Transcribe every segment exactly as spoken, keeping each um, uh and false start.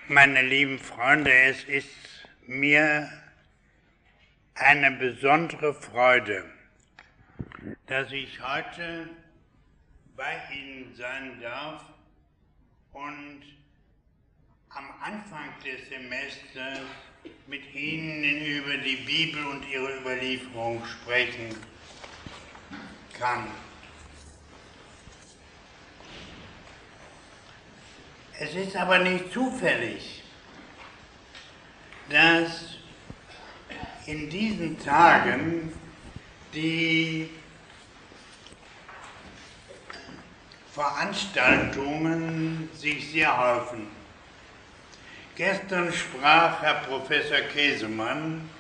Meine lieben Freunde, es ist mir eine besondere Freude, dass ich heute bei Ihnen sein darf und am Anfang des Semesters mit Ihnen über die Bibel und ihre Überlieferung sprechen kann. Es ist aber nicht zufällig, dass in diesen Tagen die Veranstaltungen sich sehr häufen. Gestern sprach Herr Professor Käsemann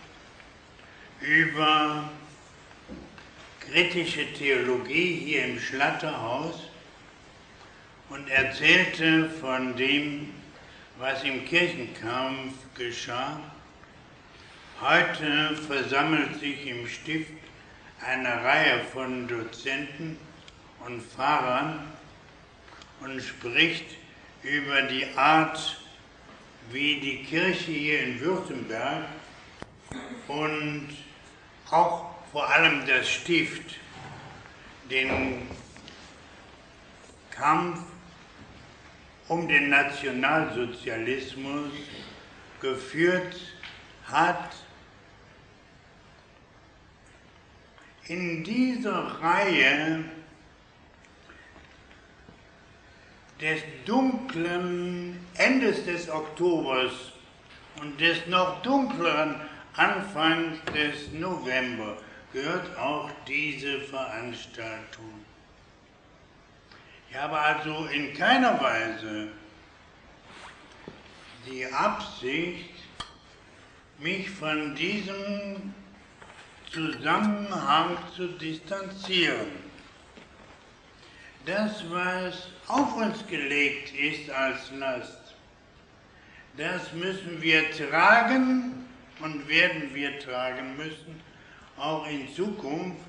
über kritische Theologie hier im Schlatterhaus und erzählte von dem, was im Kirchenkampf geschah. Heute versammelt sich im Stift eine Reihe von Dozenten und Pfarrern und spricht über die Art, wie die Kirche hier in Württemberg und auch vor allem das Stift den Kampf um den Nationalsozialismus geführt hat. In dieser Reihe des dunklen Endes des Oktobers und des noch dunkleren Anfangs des November gehört auch diese Veranstaltung. Ich habe also in keiner Weise die Absicht, mich von diesem Zusammenhang zu distanzieren. Das, was auf uns gelegt ist als Last, das müssen wir tragen und werden wir tragen müssen, auch in Zukunft.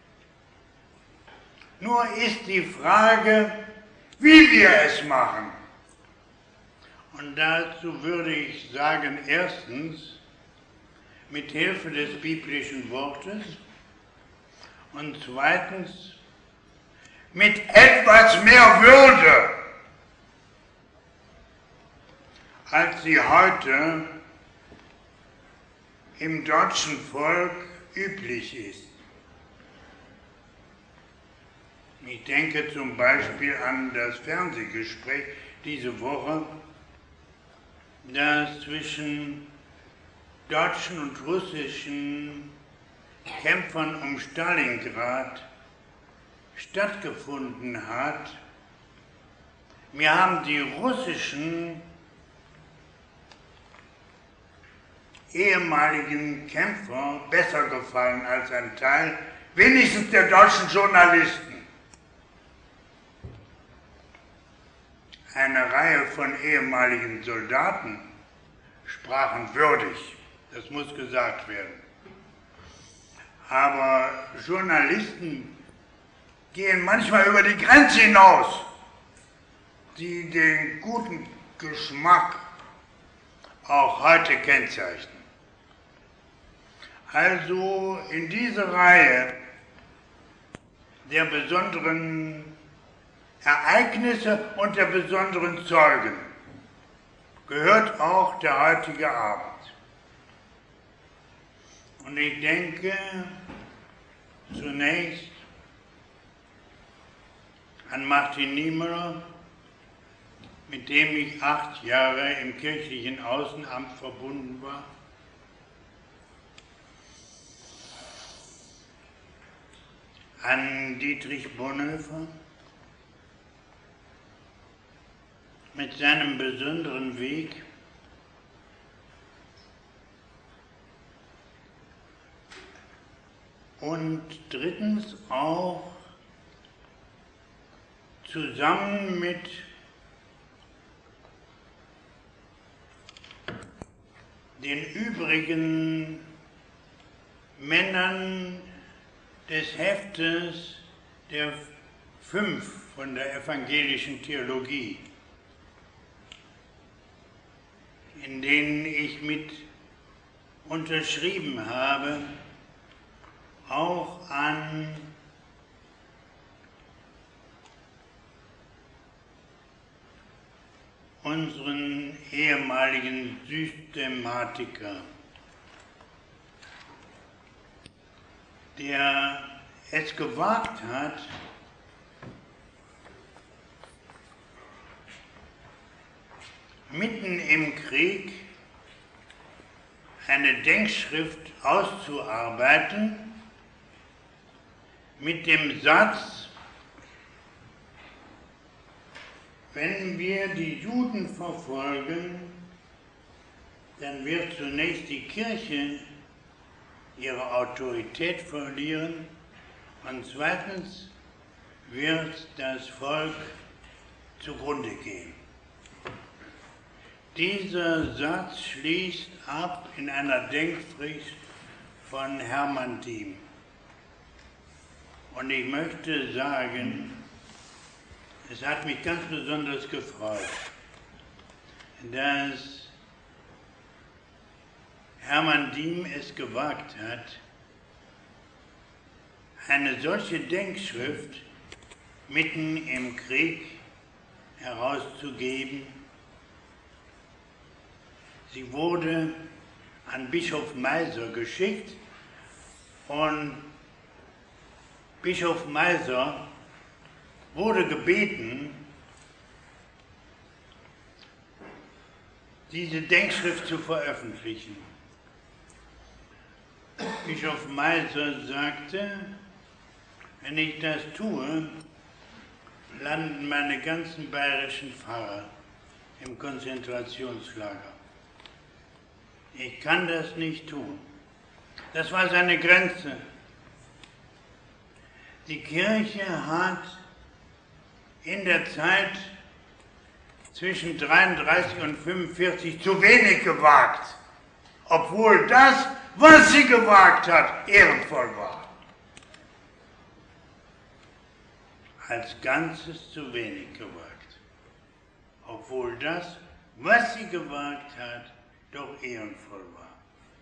Nur ist die Frage, wie wir es machen. Und dazu würde ich sagen, erstens, mit Hilfe des biblischen Wortes und zweitens, mit etwas mehr Würde, als sie heute im deutschen Volk üblich ist. Ich denke zum Beispiel an das Fernsehgespräch diese Woche, das zwischen deutschen und russischen Kämpfern um Stalingrad stattgefunden hat. Mir haben die russischen ehemaligen Kämpfer besser gefallen als ein Teil, wenigstens der deutschen Journalisten. Eine Reihe von ehemaligen Soldaten sprachen würdig, das muss gesagt werden. Aber Journalisten gehen manchmal über die Grenze hinaus, die den guten Geschmack auch heute kennzeichnen. Also in diese Reihe der besonderen Ereignisse und der besonderen Zeugen gehört auch der heutige Abend. Und ich denke zunächst an Martin Niemöller, mit dem ich acht Jahre im kirchlichen Außenamt verbunden war. An Dietrich Bonhoeffer mit seinem besonderen Weg, und drittens auch zusammen mit den übrigen Männern des Heftes der fünf von der evangelischen Theologie in denen ich mit unterschrieben habe, auch an unseren ehemaligen Systematiker, der es gewagt hat, mitten im Krieg eine Denkschrift auszuarbeiten mit dem Satz: Wenn wir die Juden verfolgen, dann wird zunächst die Kirche ihre Autorität verlieren und zweitens wird das Volk zugrunde gehen. Dieser Satz schließt ab in einer Denkschrift von Hermann Diem. Und ich möchte sagen, es hat mich ganz besonders gefreut, dass Hermann Diem es gewagt hat, eine solche Denkschrift mitten im Krieg herauszugeben. Sie wurde an Bischof Meiser geschickt und Bischof Meiser wurde gebeten, diese Denkschrift zu veröffentlichen. Bischof Meiser sagte, wenn ich das tue, landen meine ganzen bayerischen Pfarrer im Konzentrationslager. Ich kann das nicht tun. Das war seine Grenze. Die Kirche hat in der Zeit zwischen dreiunddreißig und fünfundvierzig zu wenig gewagt, obwohl das, was sie gewagt hat, ehrenvoll war. Als Ganzes zu wenig gewagt, obwohl das, was sie gewagt hat, doch ehrenvoll war.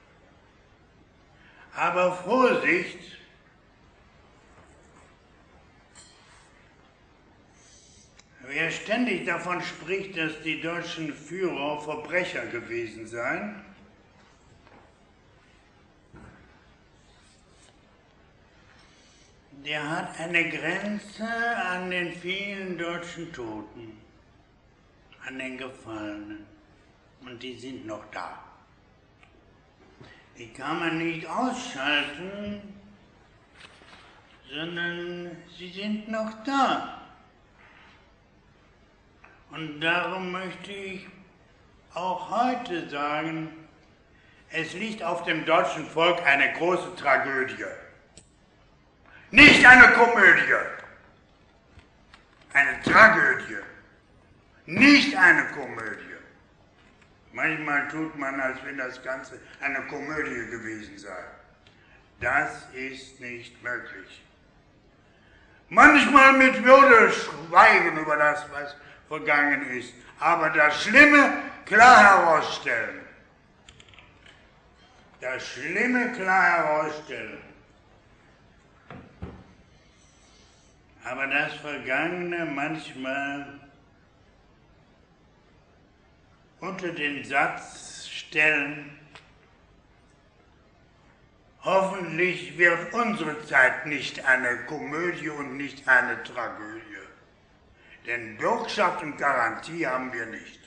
Aber Vorsicht, wer ständig davon spricht, dass die deutschen Führer Verbrecher gewesen seien, der hat eine Grenze an den vielen deutschen Toten, an den Gefallenen. Und die sind noch da. Die kann man nicht ausschalten, sondern sie sind noch da. Und darum möchte ich auch heute sagen, es liegt auf dem deutschen Volk eine große Tragödie. Nicht eine Komödie, eine Tragödie, nicht eine Komödie. Manchmal tut man, als wenn das Ganze eine Komödie gewesen sei. Das ist nicht möglich. Manchmal mit Würde schweigen über das, was vergangen ist, aber das Schlimme klar herausstellen. Das Schlimme klar herausstellen. Aber das Vergangene manchmal unter den Satz stellen, hoffentlich wird unsere Zeit nicht eine Komödie und nicht eine Tragödie. Denn Bürgschaft und Garantie haben wir nicht.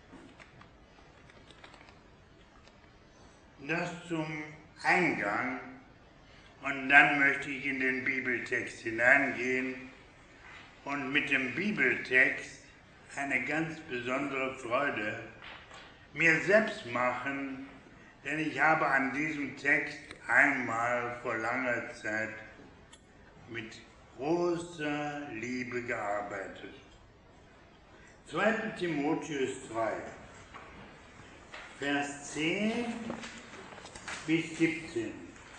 Das zum Eingang, und dann möchte ich in den Bibeltext hineingehen und mit dem Bibeltext eine ganz besondere Freude mir selbst machen, denn ich habe an diesem Text einmal vor langer Zeit mit großer Liebe gearbeitet. zweiter Timotheus drei, Vers zehn bis siebzehn.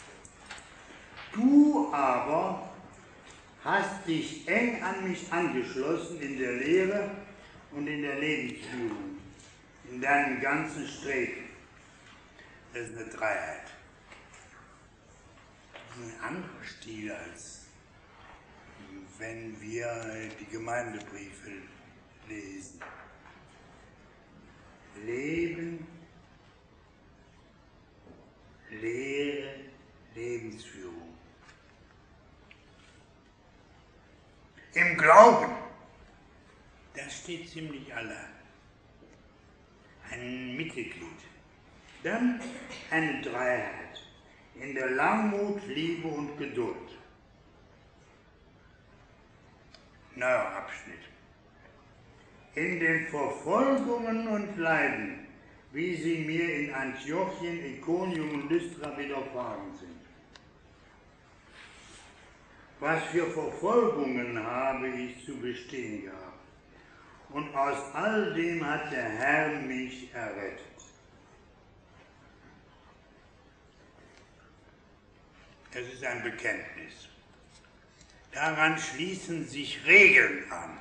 Du aber hast dich eng an mich angeschlossen in der Lehre und in der Lebensführung. in deinem ganzen Streben. Das ist eine Dreiheit. Das ist ein anderer Stil, als wenn wir die Gemeindebriefe lesen. Leben, Lehre, Lebensführung. Im Glauben, das steht ziemlich allein. Ein Mittelglied. Dann eine Dreiheit. In der Langmut, Liebe und Geduld. Neuer Abschnitt. In den Verfolgungen und Leiden, wie sie mir in Antiochien, Ikonium und Lystra widerfahren sind. Was für Verfolgungen habe ich zu bestehen gehabt. Und aus all dem hat der Herr mich errettet. Es ist ein Bekenntnis. Daran schließen sich Regeln an.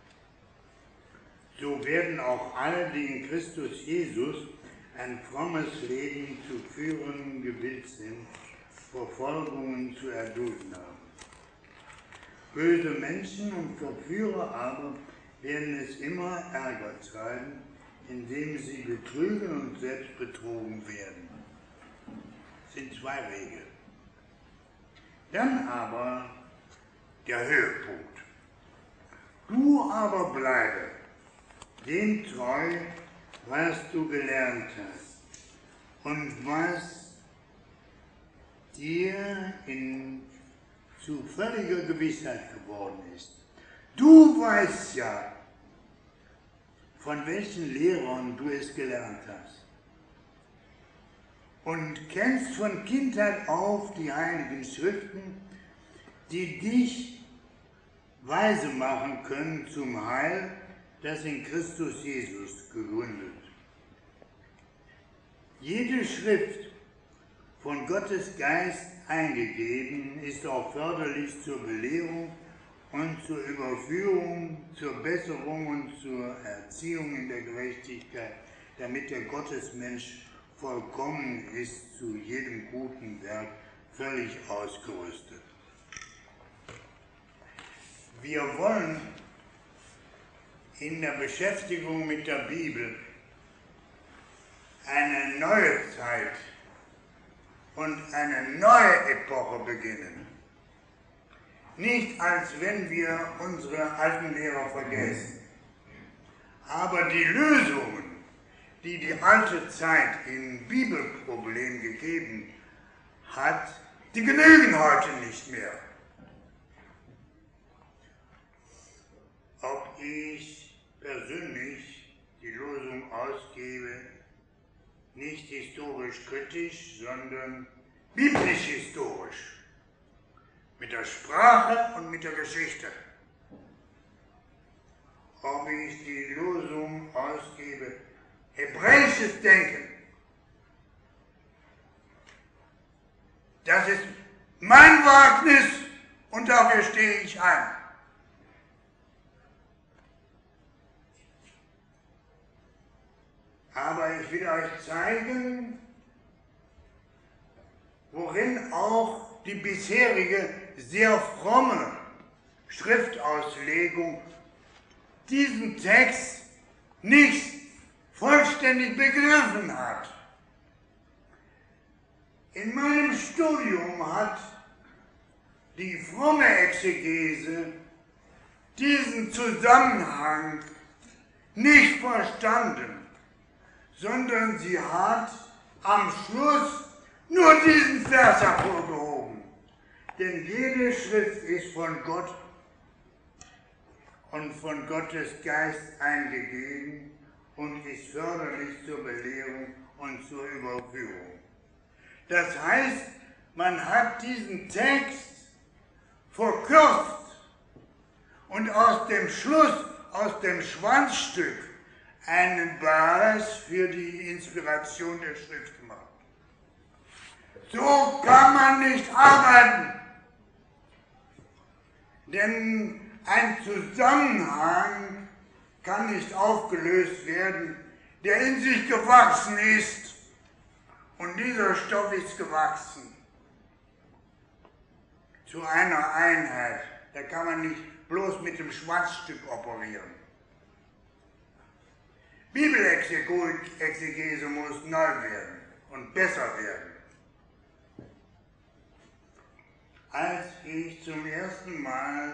So werden auch alle, die in Christus Jesus ein frommes Leben zu führen gewillt sind, Verfolgungen zu erdulden haben. Böse Menschen und Verführer aber werden es immer Ärger treiben, indem sie betrügen und selbst betrogen werden. Das sind zwei Regeln. Dann aber der Höhepunkt. Du aber bleibe dem treu, was du gelernt hast und was dir in, zu völliger Gewissheit geworden ist. Du weißt ja, von welchen Lehrern du es gelernt hast und kennst von Kindheit auf die Heiligen Schriften, die dich weise machen können zum Heil, das in Christus Jesus gegründet. Jede Schrift von Gottes Geist eingegeben ist auch förderlich zur Belehrung und zur Überführung, zur Besserung und zur Erziehung in der Gerechtigkeit, damit der Gottesmensch vollkommen ist, zu jedem guten Werk völlig ausgerüstet. Wir wollen in der Beschäftigung mit der Bibel eine neue Zeit und eine neue Epoche beginnen. Nicht als wenn wir unsere alten Lehrer vergessen, aber die Lösungen, die die alte Zeit in Bibelproblemen gegeben hat, die genügen heute nicht mehr. Ob ich persönlich die Lösung ausgebe, nicht historisch kritisch, sondern biblisch historisch, mit der Sprache und mit der Geschichte. Ob ich die Lösung ausgebe, hebräisches Denken, das ist mein Wagnis und dafür stehe ich ein. Aber ich will euch zeigen, worin auch die bisherige, sehr fromme Schriftauslegung diesen Text nicht vollständig begriffen hat. In meinem Studium hat die fromme Exegese diesen Zusammenhang nicht verstanden, sondern sie hat am Schluss nur diesen Vers hervorgehoben. Denn jede Schrift ist von Gott und von Gottes Geist eingegeben und ist förderlich zur Belehrung und zur Überführung. Das heißt, man hat diesen Text verkürzt und aus dem Schluss, aus dem Schwanzstück, einen Basis für die Inspiration der Schrift gemacht. So kann man nicht arbeiten, denn ein Zusammenhang kann nicht aufgelöst werden, der in sich gewachsen ist. Und dieser Stoff ist gewachsen zu einer Einheit. Da kann man nicht bloß mit dem Schwarzstück operieren. Bibelexegese muss neu werden und besser werden. Als ich zum ersten Mal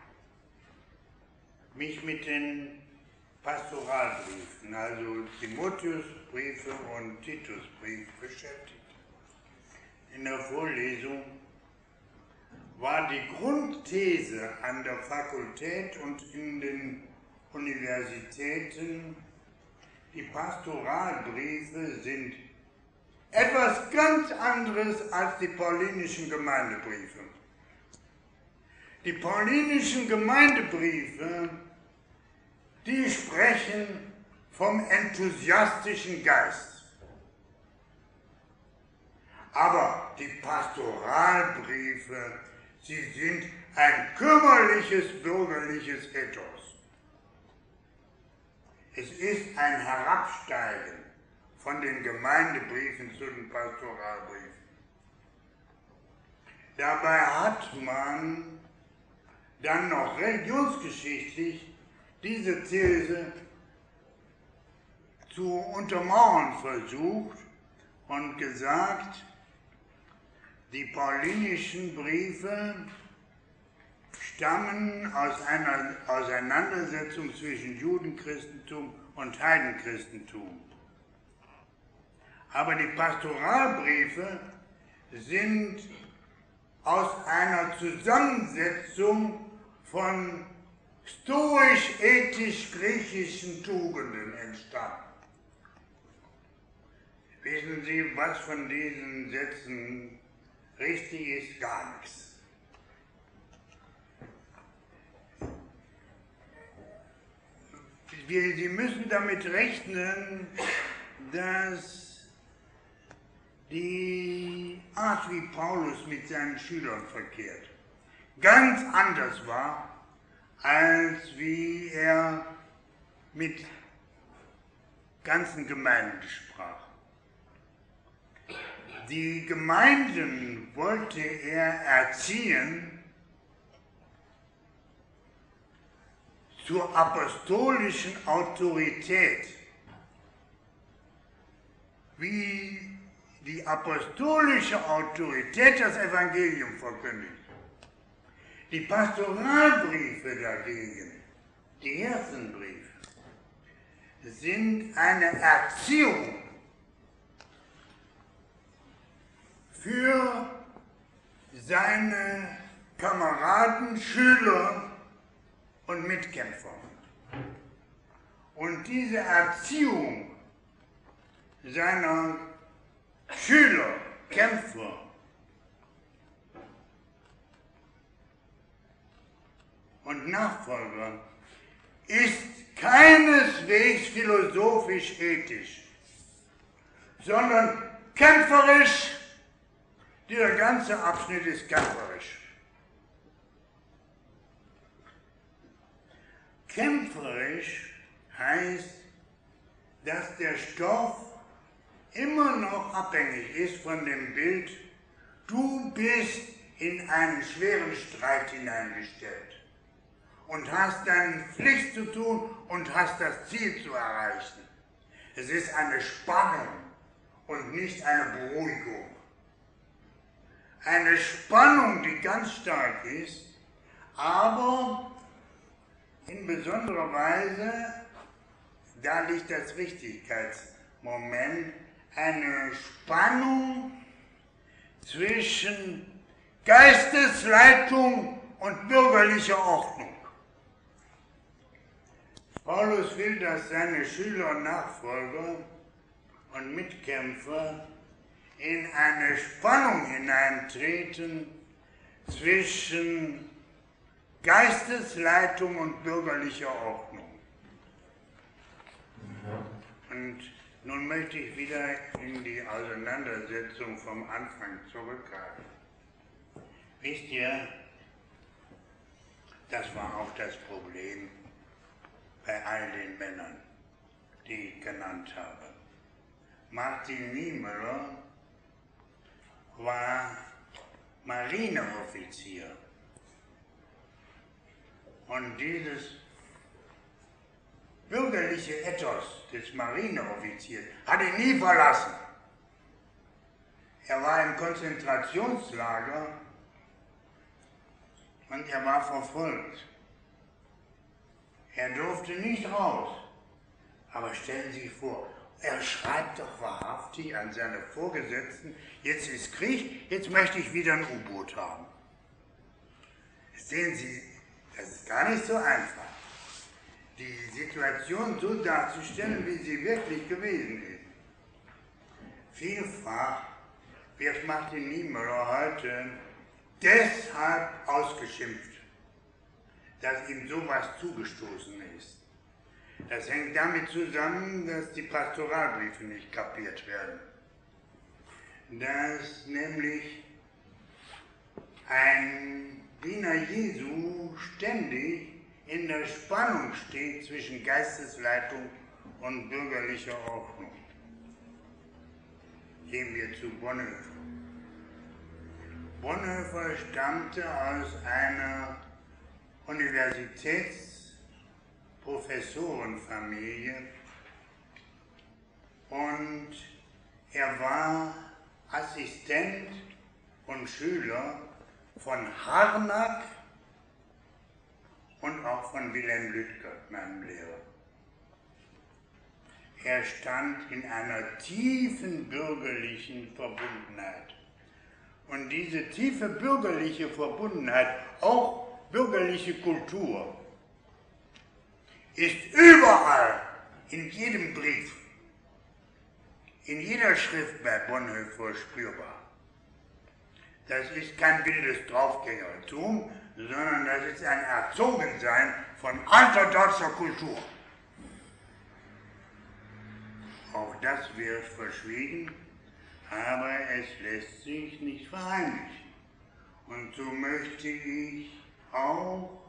mich mit den Pastoralbriefen, also Timotheusbriefe und Titusbrief beschäftigt, in der Vorlesung war die Grundthese an der Fakultät und in den Universitäten, die Pastoralbriefe sind etwas ganz anderes als die paulinischen Gemeindebriefe. Die paulinischen Gemeindebriefe, die sprechen vom enthusiastischen Geist. Aber die Pastoralbriefe, sie sind ein kümmerliches bürgerliches Ethos. Es ist ein Herabsteigen von den Gemeindebriefen zu den Pastoralbriefen. Dabei hat man dann noch religionsgeschichtlich diese These zu untermauern versucht und gesagt, die paulinischen Briefe stammen aus einer Auseinandersetzung zwischen Judenchristentum und Heidenchristentum. Aber die Pastoralbriefe sind aus einer Zusammensetzung von stoisch-ethisch-griechischen Tugenden entstanden. Wissen Sie, was von diesen Sätzen richtig ist? Gar nichts. Wir, Sie müssen damit rechnen, dass die Art, wie Paulus mit seinen Schülern verkehrt, ganz anders war, als wie er mit ganzen Gemeinden sprach. Die Gemeinden wollte er erziehen zur apostolischen Autorität, wie die apostolische Autorität das Evangelium verkündigt. Die Pastoralbriefe dagegen, die ersten Briefe, sind eine Erziehung für seine Kameraden, Schüler und Mitkämpfer. Und diese Erziehung seiner Schüler, Kämpfer, und Nachfolger ist keineswegs philosophisch-ethisch, sondern kämpferisch. Dieser ganze Abschnitt ist kämpferisch. Kämpferisch heißt, dass der Stoff immer noch abhängig ist von dem Bild, du bist in einen schweren Streit hineingestellt und hast deine Pflicht zu tun und hast das Ziel zu erreichen. Es ist eine Spannung und nicht eine Beruhigung. Eine Spannung, die ganz stark ist, aber in besonderer Weise, da liegt das Wichtigkeitsmoment, eine Spannung zwischen Geistesleitung und bürgerlicher Ordnung. Paulus will, dass seine Schüler und Nachfolger und Mitkämpfer in eine Spannung hineintreten zwischen Geistesleitung und bürgerlicher Ordnung. Und nun möchte ich wieder in die Auseinandersetzung vom Anfang zurückgreifen. Wisst ihr, das war auch das Problem bei all den Männern. die ich genannt habe. Martin Niemöller war Marineoffizier. Und dieses bürgerliche Ethos des Marineoffiziers hat ihn nie verlassen. Er war im Konzentrationslager und er war verfolgt. Er durfte nicht raus. Aber stellen Sie sich vor, er schreibt doch wahrhaftig an seine Vorgesetzten, jetzt ist Krieg, jetzt möchte ich wieder ein U-Boot haben. Sehen Sie, das ist gar nicht so einfach, die Situation so darzustellen, wie sie wirklich gewesen ist. Vielfach wird Martin Niemöller heute deshalb ausgeschimpft, dass ihm sowas zugestoßen ist. Das hängt damit zusammen, dass die Pastoralbriefe nicht kapiert werden. Dass nämlich ein Diener Jesu ständig in der Spannung steht zwischen Geistesleitung und bürgerlicher Ordnung. Gehen wir zu Bonhoeffer. Bonhoeffer stammte aus einer Universitätsprofessorenfamilie und er war Assistent und Schüler von Harnack und auch von Wilhelm Lütger, meinem Lehrer. Er stand in einer tiefen bürgerlichen Verbundenheit. Und diese tiefe bürgerliche Verbundenheit, auch bürgerliche Kultur, ist überall, in jedem Brief, in jeder Schrift bei Bonhoeffer spürbar. Das ist kein wildes Draufgängertum, sondern das ist ein Erzogensein von alter deutscher Kultur. Auch das wird verschwiegen, aber es lässt sich nicht verheimlichen. Und so möchte ich auch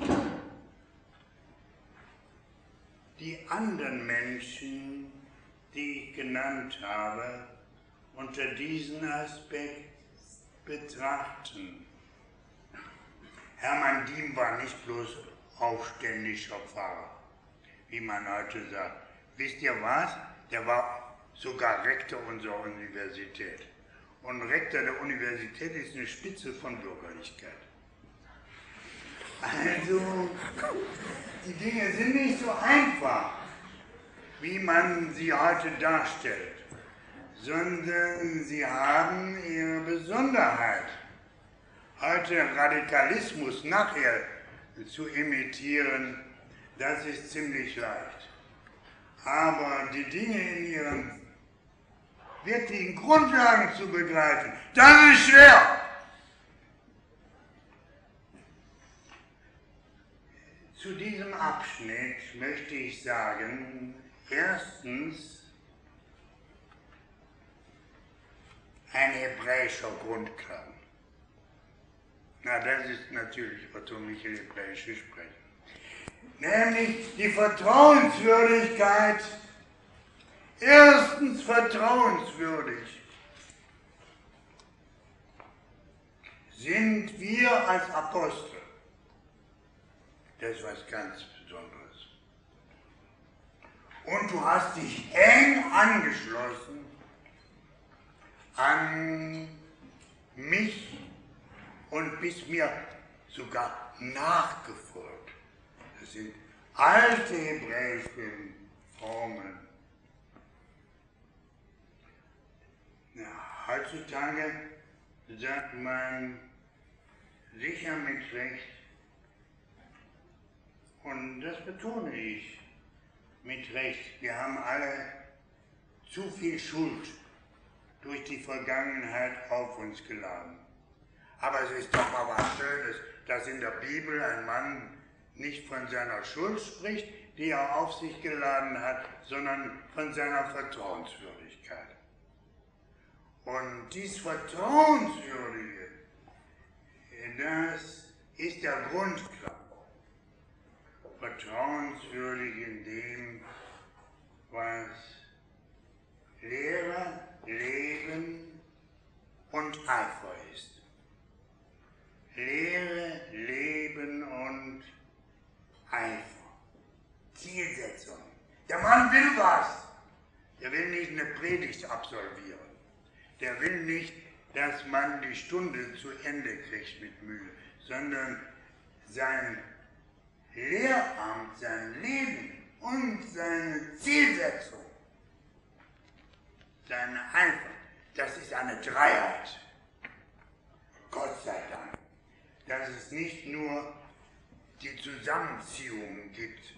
die anderen Menschen, die ich genannt habe, unter diesem Aspekt betrachten. Hermann Diem war nicht bloß aufständischer Pfarrer, wie man heute sagt. Wisst ihr was? Der war sogar Rektor unserer Universität. Und Rektor der Universität ist eine Spitze von Bürgerlichkeit. Also, die Dinge sind nicht so einfach, wie man sie heute darstellt, sondern sie haben ihre Besonderheit. Heute Radikalismus nachher zu imitieren, das ist ziemlich leicht. Aber die Dinge in ihren wirklichen Grundlagen zu begreifen, das ist schwer. Zu diesem Abschnitt möchte ich sagen, erstens, ein hebräischer Grundkern. Na, das ist natürlich Otto Michel hebräische Sprechen. Nämlich die Vertrauenswürdigkeit, erstens vertrauenswürdig sind wir als Apostel. Das ist was ganz Besonderes. Und du hast dich eng angeschlossen an mich und bist mir sogar nachgefolgt. Das sind alte hebräische Formeln. Ja, heutzutage sagt man sicher mit Recht, und das betone ich mit Recht, wir haben alle zu viel Schuld durch die Vergangenheit auf uns geladen. Aber es ist doch mal was Schönes, dass in der Bibel ein Mann nicht von seiner Schuld spricht, die er auf sich geladen hat, sondern von seiner Vertrauenswürdigkeit. Und dies Vertrauenswürdige, das ist der Grundklang. Vertrauenswürdig in dem, was Lehre, Leben und Eifer ist. Lehre, Leben und Eifer. Zielsetzung. Der Mann will was. Der will nicht eine Predigt absolvieren. Der will nicht, dass man die Stunde zu Ende kriegt mit Mühe, sondern sein Lehramt, sein Leben und seine Zielsetzung, seine Eifer, das ist eine Dreiheit. Gott sei Dank, dass es nicht nur die Zusammenziehung gibt.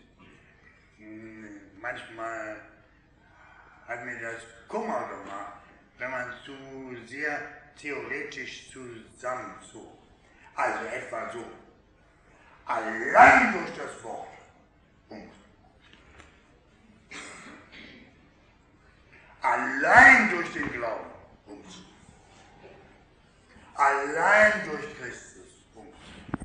Manchmal hat mir das Kummer gemacht, wenn man zu sehr theoretisch zusammenzog. Also etwa so, allein durch das Wort. Punkt. Allein durch den Glauben. Punkt. Allein durch Christus. Punkt.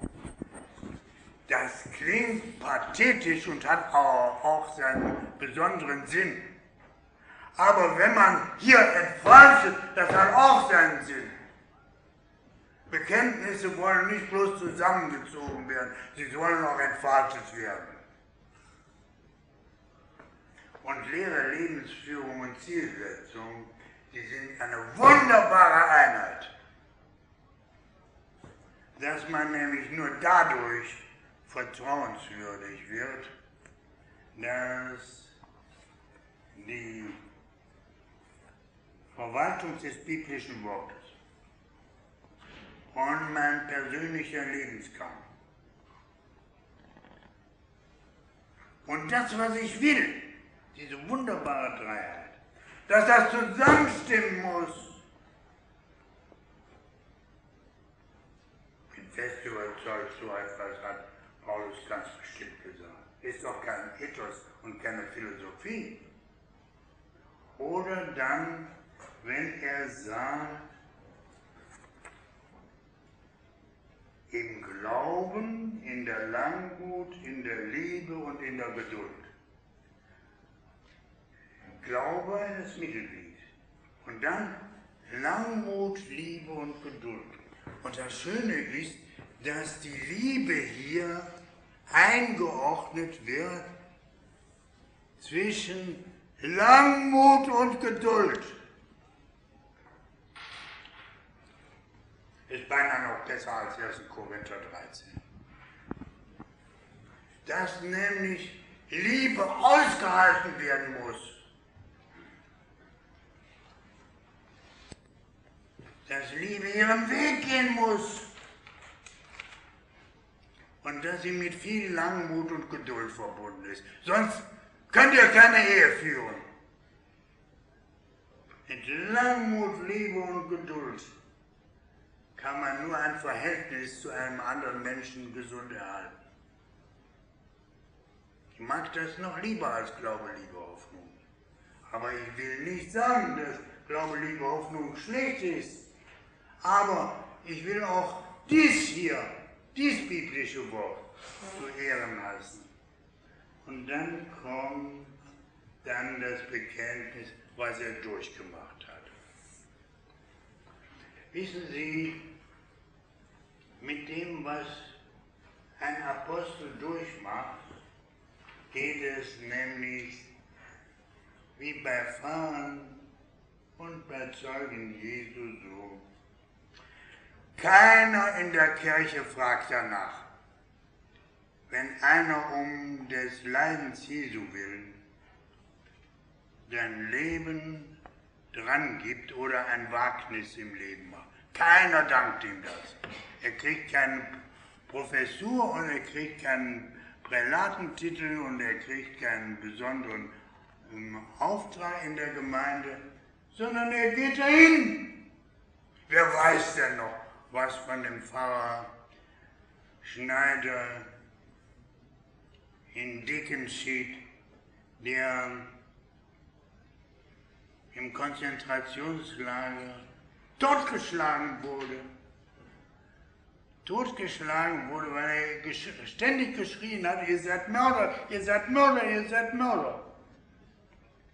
Das klingt pathetisch und hat auch, auch seinen besonderen Sinn. Aber wenn man hier entfaltet, das hat auch seinen Sinn. Bekenntnisse wollen nicht bloß zusammengezogen werden, sie sollen auch entfaltet werden. Und Lehre, Lebensführung und Zielsetzung, die sind eine wunderbare Einheit. Dass man nämlich nur dadurch vertrauenswürdig wird, dass die Verwaltung des biblischen Wortes und mein persönlicher Lebenskampf und das, was ich will, diese wunderbare Dreiheit, dass das zusammenstimmen muss. Ich bin fest überzeugt, so etwas hat Paulus ganz bestimmt gesagt. Ist doch kein Ethos und keine Philosophie. Oder dann, wenn er sagt, im Glauben, in der Langmut, in der Liebe und in der Geduld. Glaube ist Mittelglied. Und dann Langmut, Liebe und Geduld. Und das Schöne ist, dass die Liebe hier eingeordnet wird zwischen Langmut und Geduld. Ist beinahe noch besser als erster Korinther dreizehn. Dass nämlich Liebe ausgehalten werden muss. Dass Liebe ihren Weg gehen muss. Und dass sie mit viel Langmut und Geduld verbunden ist. Sonst könnt ihr keine Ehe führen. Mit Langmut, Liebe und Geduld kann man nur ein Verhältnis zu einem anderen Menschen gesund erhalten. Ich mag das noch lieber als Glaube, Liebe, Hoffnung. Aber ich will nicht sagen, dass Glaube, Liebe, Hoffnung schlecht ist. Aber ich will auch dies hier, dies biblische Wort zu Ehren heißen. Und dann kommt dann das Bekenntnis, was er durchgemacht hat. Wissen Sie, mit dem, was ein Apostel durchmacht, geht es nämlich wie bei Pfarrern und bei Zeugen Jesu so. Keiner in der Kirche fragt danach. Wenn einer um des Leidens Jesu willen sein Leben dran gibt oder ein Wagnis im Leben macht. Keiner dankt ihm das. Er kriegt keine Professur und er kriegt keinen Prälatentitel und er kriegt keinen besonderen um, Auftrag in der Gemeinde, sondern er geht dahin. Wer weiß denn noch, was von dem Pfarrer Schneider in Dickenschied, der im Konzentrationslager totgeschlagen wurde. Totgeschlagen wurde, weil er gesch ständig geschrien hat, ihr seid Mörder, ihr seid Mörder, ihr seid Mörder.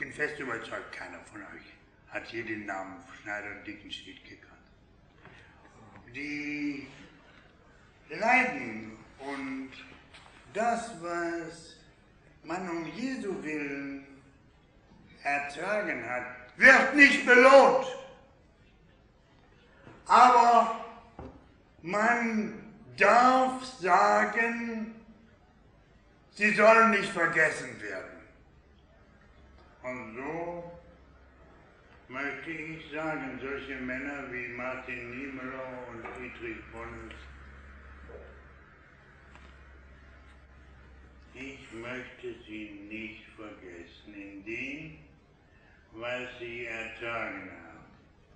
bin fest überzeugt, keiner von euch hat je den Namen Schneider-Dickenstedt gekannt. Die Leiden und das, was man um Jesu willen ertragen hat, wird nicht belohnt. Aber man darf sagen, sie sollen nicht vergessen werden. Und so möchte ich sagen, solche Männer wie Martin Niemöller und Friedrich Bonnes, ich möchte sie nicht vergessen in dem, was sie ertragen haben.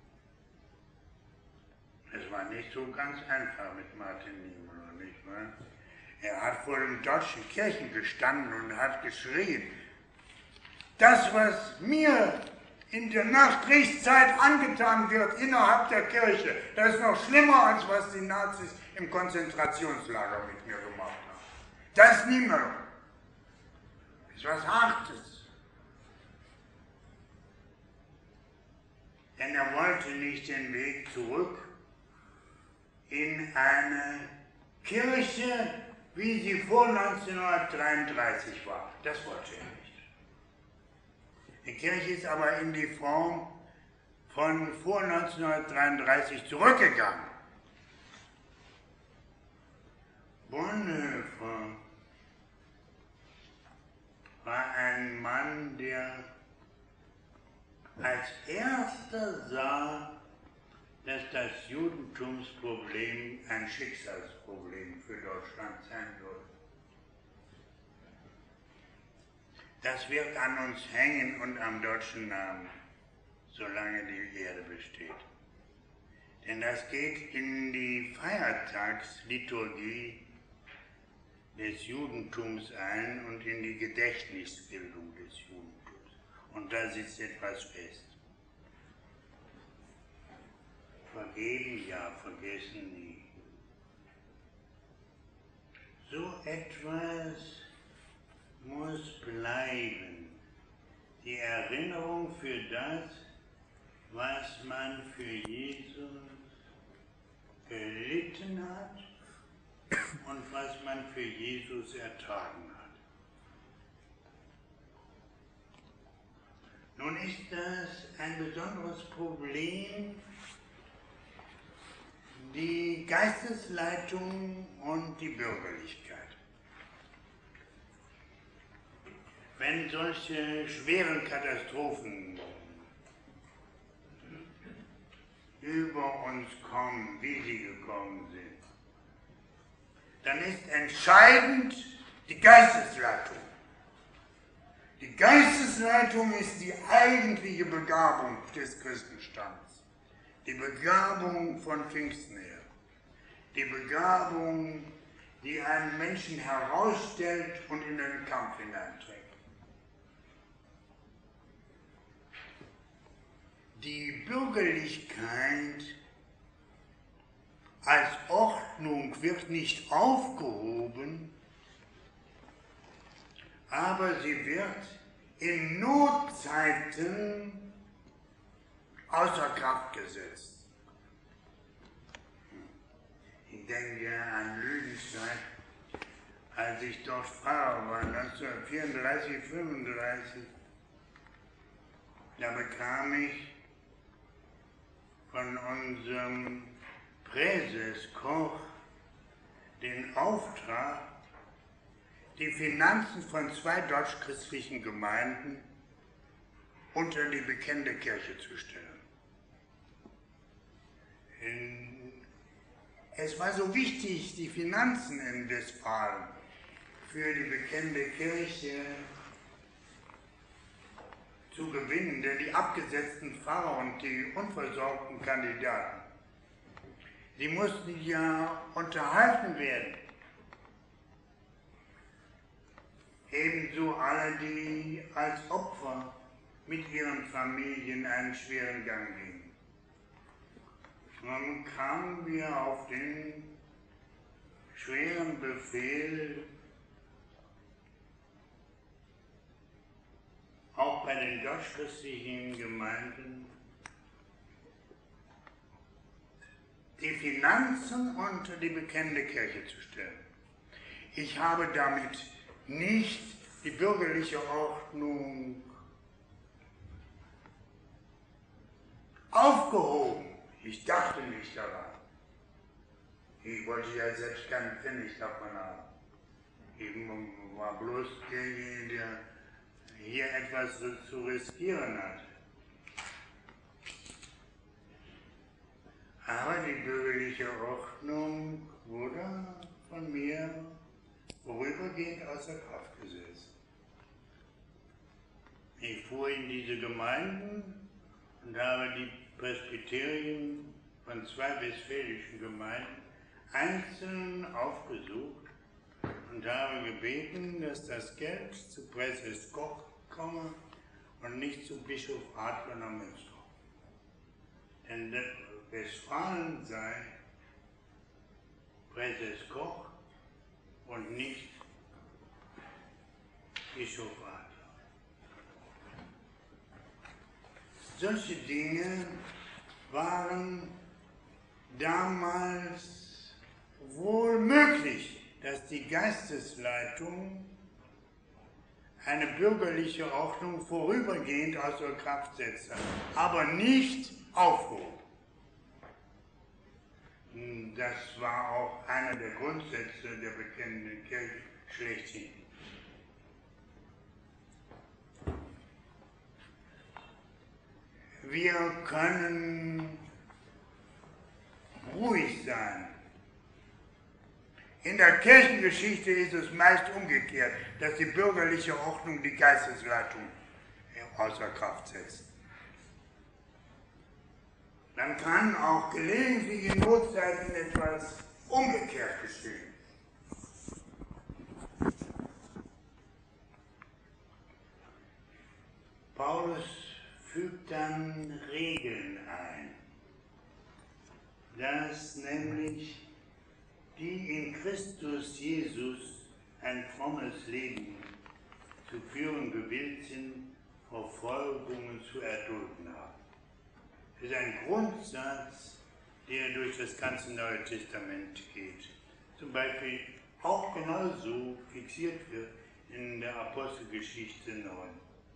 Es war nicht so ganz einfach mit Martin Niemöller, nicht wahr? Er hat vor den deutschen Kirchen gestanden und hat geschrien, das, was mir in der Nachkriegszeit angetan wird innerhalb der Kirche, das ist noch schlimmer, als was die Nazis im Konzentrationslager mit mir gemacht haben. Das ist Niemöller. Das ist was Hartes. Denn er wollte nicht den Weg zurück in eine Kirche, wie sie vor neunzehnhundertdreiunddreißig war. Das wollte er nicht. Die Kirche ist aber in die Form von vor neunzehnhundertdreiunddreißig zurückgegangen. Bonhoeffer war ein Mann, der als erster sah, dass das Judentumsproblem ein Schicksalsproblem für Deutschland sein würde. Das wird an uns hängen und am deutschen Namen, solange die Erde besteht. Denn das geht in die Feiertagsliturgie des Judentums ein und in die Gedächtnisbildung des Judentums. Und da sitzt etwas fest. Vergeben ja, vergessen nie. So etwas muss bleiben. Die Erinnerung für das, was man für Jesus gelitten hat und was man für Jesus ertragen hat. Nun ist das ein besonderes Problem, die Geistesleitung und die Bürgerlichkeit. Wenn solche schweren Katastrophen über uns kommen, wie sie gekommen sind, dann ist entscheidend die Geistesleitung. Die Geistesleitung ist die eigentliche Begabung des Christenstands, die Begabung von Pfingsten her, die Begabung, die einen Menschen herausstellt und in den Kampf hineinträgt. Die Bürgerlichkeit als Ordnung wird nicht aufgehoben, aber sie wird in Notzeiten außer Kraft gesetzt. Ich denke an Lüdenscheid, als ich dort Pfarrer war, neunzehnhundertvierunddreißig, fünfunddreißig, da bekam ich von unserem Präses Koch den Auftrag, die Finanzen von zwei deutsch-christlichen Gemeinden unter die bekennende Kirche zu stellen. Es war so wichtig, die Finanzen in Westfalen für die bekennende Kirche zu gewinnen, denn die abgesetzten Pfarrer und die unversorgten Kandidaten, die mussten ja unterhalten werden. Ebenso alle, die als Opfer mit ihren Familien einen schweren Gang gingen. Dann kamen wir auf den schweren Befehl, auch bei den deutschchristlichen Gemeinden, die Finanzen unter die bekennende Kirche zu stellen. Ich habe damit nicht die bürgerliche Ordnung aufgehoben. Ich dachte nicht daran. Ich wollte ja selbst keinen Pfennig davon haben. Ich war bloß derjenige, der hier etwas zu riskieren hatte. Aber die bürgerliche Ordnung wurde von mir vorübergehend außer Kraft gesetzt. Ich fuhr in diese Gemeinden und habe die Presbyterien von zwei westfälischen Gemeinden einzeln aufgesucht und habe gebeten, dass das Geld zu Präses Koch komme und nicht zu Bischof Adler nach Münster. Denn Westfalen sei Präses Koch und nicht Bischof Adler. Solche Dinge waren damals wohl möglich, dass die Geistesleitung eine bürgerliche Ordnung vorübergehend außer Kraft setzte, aber nicht aufhob. Das war auch einer der Grundsätze der bekennenden Kirche schlechthin. Wir können ruhig sein. In der Kirchengeschichte ist es meist umgekehrt, dass die bürgerliche Ordnung die Geistesleitung außer Kraft setzt. Dann kann auch gelegentlich in Notzeiten etwas umgekehrt geschehen. Paulus fügt dann Regeln ein, dass nämlich die in Christus Jesus ein frommes Leben zu führen gewillt sind, Verfolgungen zu erdulden haben. Das ist ein Grundsatz, der durch das ganze Neue Testament geht. Zum Beispiel auch genauso fixiert wird in der Apostelgeschichte neun.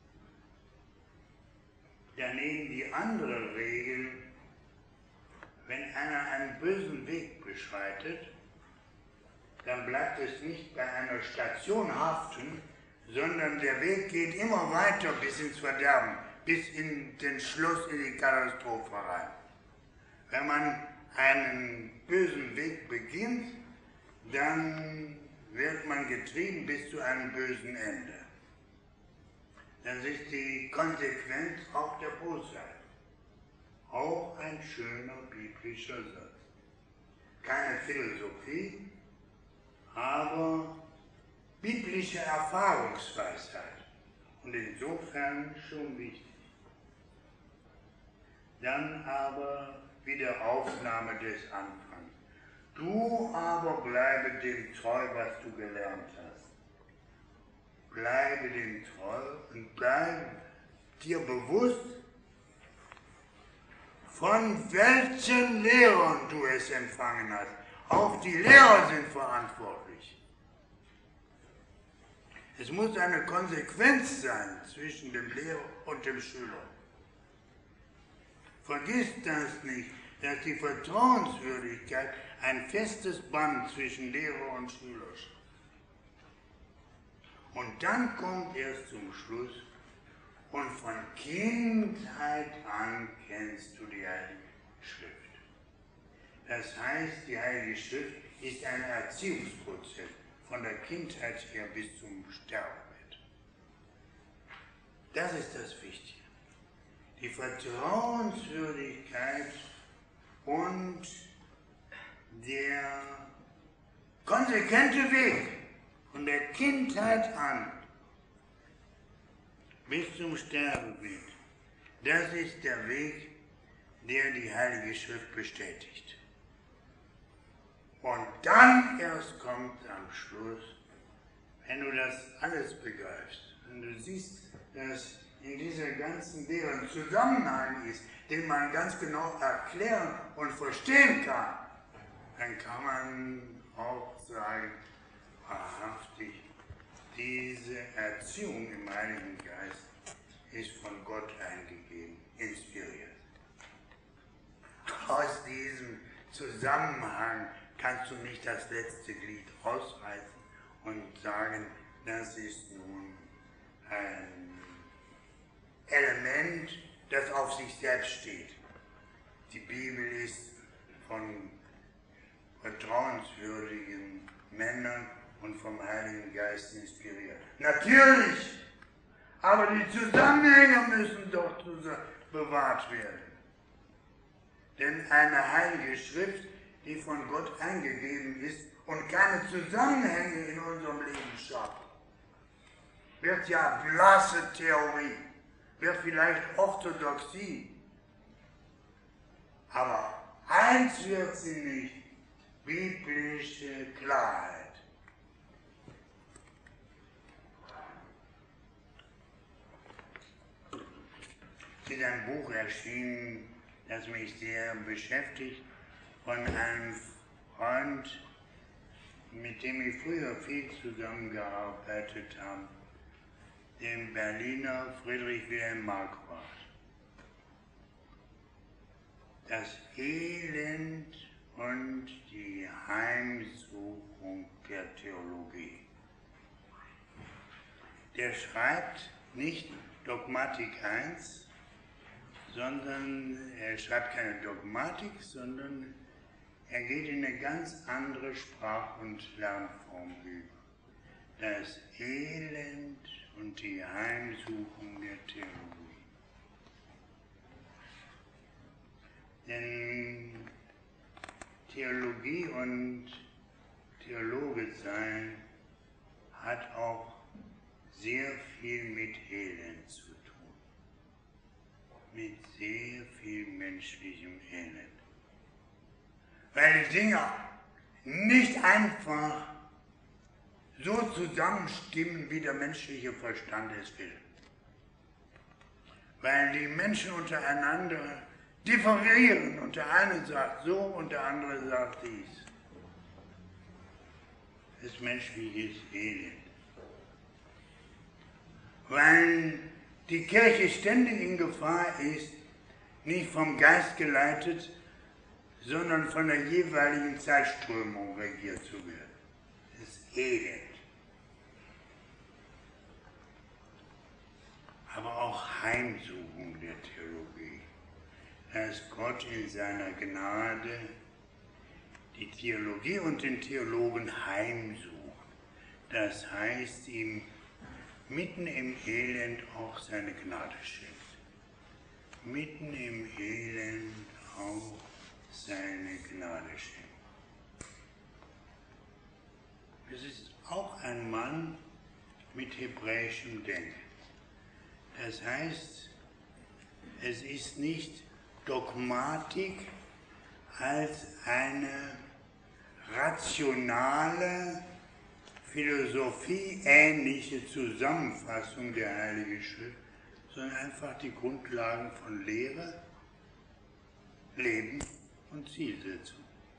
Daneben die andere Regel, wenn einer einen bösen Weg beschreitet, dann bleibt es nicht bei einer Station haften, sondern der Weg geht immer weiter bis ins Verderben, bis in den Schluss, in die Katastrophe rein. Wenn man einen bösen Weg beginnt, dann wird man getrieben bis zu einem bösen Ende. Das ist die Konsequenz auch der Bosheit. Auch ein schöner biblischer Satz. Keine Philosophie, aber biblische Erfahrungsweisheit. Und insofern schon wichtig. Dann aber wieder Aufnahme des Anfangs. Du aber bleibe dem treu, was du gelernt hast. Bleibe dem treu und bleibe dir bewusst, von welchen Lehrern du es empfangen hast. Auch die Lehrer sind verantwortlich. Es muss eine Konsequenz sein zwischen dem Lehrer und dem Schüler. Vergiss das nicht, dass die Vertrauenswürdigkeit ein festes Band zwischen Lehrer und Schüler ist. Und dann kommt erst zum Schluss, und von Kindheit an kennst du die Heilige Schrift. Das heißt, die Heilige Schrift ist ein Erziehungsprozess, von der Kindheit her bis zum Sterbebett. Das ist das Wichtige. Die Vertrauenswürdigkeit und der konsequente Weg von der Kindheit an bis zum Sterbebett. Das ist der Weg, der die Heilige Schrift bestätigt. Und dann erst kommt am Schluss, wenn du das alles begreifst, wenn du siehst, dass in dieser ganzen Lehre ein Zusammenhang ist, den man ganz genau erklären und verstehen kann, dann kann man auch sagen, wahrhaftig, diese Erziehung im Heiligen Geist ist von Gott eingegeben, inspiriert. Aus diesem Zusammenhang kannst du nicht das letzte Glied rausreißen und sagen, das ist nun ein Element, das auf sich selbst steht. Die Bibel ist von vertrauenswürdigen Männern und vom Heiligen Geist inspiriert. Natürlich, aber die Zusammenhänge müssen doch bewahrt werden. Denn eine heilige Schrift, die von Gott eingegeben ist und keine Zusammenhänge in unserem Leben schafft, wird ja blasse Theorie, wird vielleicht Orthodoxie, aber eins wird sie nicht, biblische Klarheit. Es ist ein Buch erschienen, das mich sehr beschäftigt, von einem Freund, mit dem ich früher viel zusammengearbeitet habe, dem Berliner Friedrich Wilhelm Marquardt. Das Elend und die Heimsuchung der Theologie. Der schreibt nicht Dogmatik eins, sondern er schreibt keine Dogmatik, sondern er geht in eine ganz andere Sprach- und Lernform über. Das Elend und die Heimsuchung der Theologie. Denn Theologie und Theologe sein hat auch sehr viel mit Elend zu tun. Mit sehr viel menschlichem Elend. Weil die Dinge nicht einfach so zusammenstimmen, wie der menschliche Verstand es will. Weil die Menschen untereinander differieren und der eine sagt so und der andere sagt dies. Das menschliche ist Elend. Weil die Kirche ständig in Gefahr ist, nicht vom Geist geleitet, sondern von der jeweiligen Zeitströmung regiert zu werden. Das ist Elend. Aber auch Heimsuchung der Theologie. Dass Gott in seiner Gnade die Theologie und den Theologen heimsucht. Das heißt, ihm mitten im Elend auch seine Gnade schenkt. Mitten im Elend auch seine Gnade schenkt. Es ist auch ein Mann mit hebräischem Denken. Das heißt, es ist nicht Dogmatik als eine rationale, philosophieähnliche Zusammenfassung der Heiligen Schrift, sondern einfach die Grundlagen von Lehre, Leben und Zielsetzung.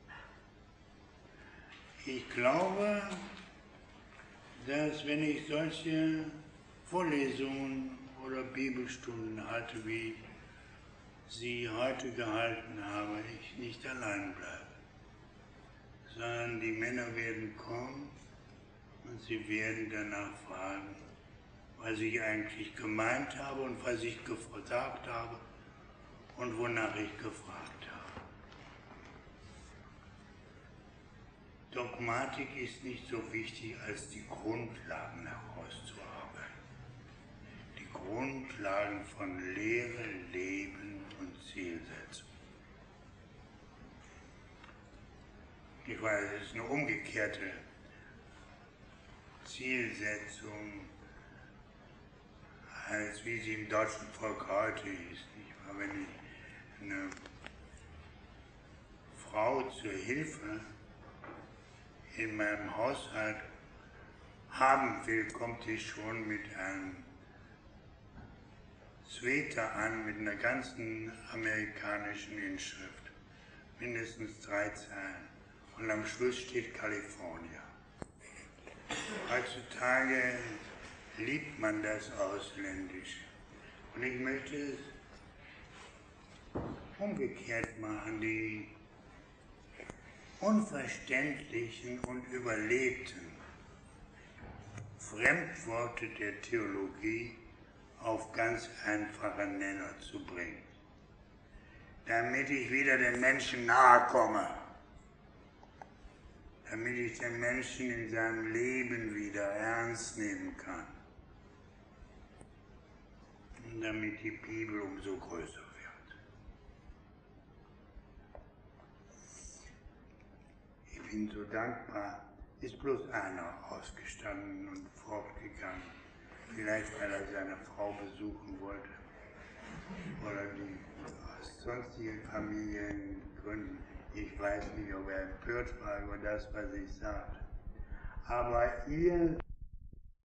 Ich glaube, dass wenn ich solche Vorlesungen oder Bibelstunden halte, wie sie heute gehalten habe, ich nicht allein bleibe, sondern die Männer werden kommen und sie werden danach fragen, was ich eigentlich gemeint habe und was ich gesagt habe und wonach ich gefragt habe. Dogmatik ist nicht so wichtig, als die Grundlagen herauszuarbeiten. Die Grundlagen von Lehre, Leben und Zielsetzung. Ich weiß, es ist eine umgekehrte Zielsetzung, als wie sie im deutschen Volk heute ist. Nicht wahr? Wenn ich eine Frau zur Hilfe in meinem Haushalt haben will, kommt sie schon mit einem Sweater an mit einer ganzen amerikanischen Inschrift. Mindestens drei Zeilen. Und am Schluss steht California. Heutzutage liebt man das Ausländische. Und ich möchte es umgekehrt machen, die unverständlichen und überlebten Fremdworte der Theologie auf ganz einfache Nenner zu bringen, damit ich wieder den Menschen nahe komme, damit ich den Menschen in seinem Leben wieder ernst nehmen kann und damit die Bibel umso größer wird. Ich bin so dankbar, ist bloß einer ausgestanden und fortgegangen. Vielleicht, weil er seine Frau besuchen wollte oder die aus sonstigen Familiengründen. Ich weiß nicht, ob er empört war über das, was ich sagte. Aber ihr